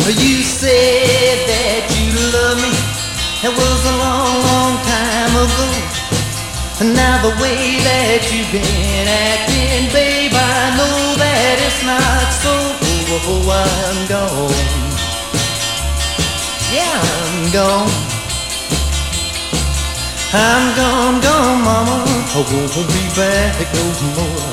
You said that you love me. It was a long, long time ago. And now the way that you've been acting, babe, I know that it's not so. Oh, I'm gone. Yeah, I'm gone. I'm gone, gone, mama. I won't be back no more.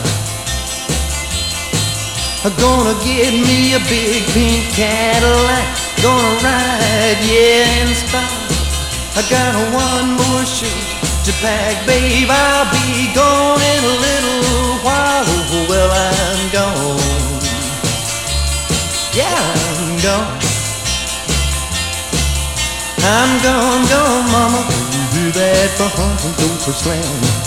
I'm gonna get me a big pink Cadillac. Gonna ride, yeah, and stop. I got one more shoe to pack, babe. I'll be gone in a little while. Oh, well, I'm gone. Yeah, I'm gone. I'm gone, gone, mama. Do that for hunting, go for slam.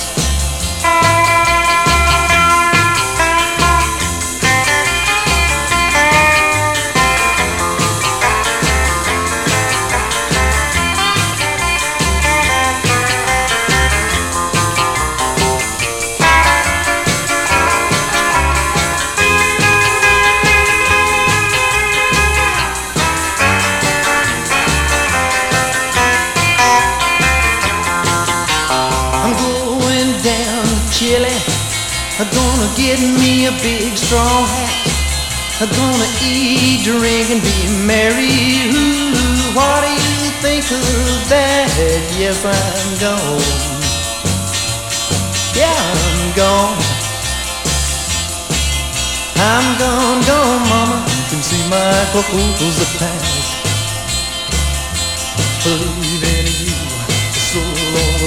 Chili. I'm gonna get me a big straw hat. I'm gonna eat, drink, and be merry. Ooh, what do you think of that? Yes, I'm gone. Yeah, I'm gone. I'm gone, gone, mama. You can see my clothes are packed. Believing in you, so long,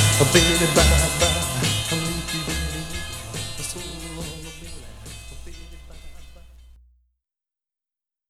baby, bye, bye. I'm leaving you, so long, baby.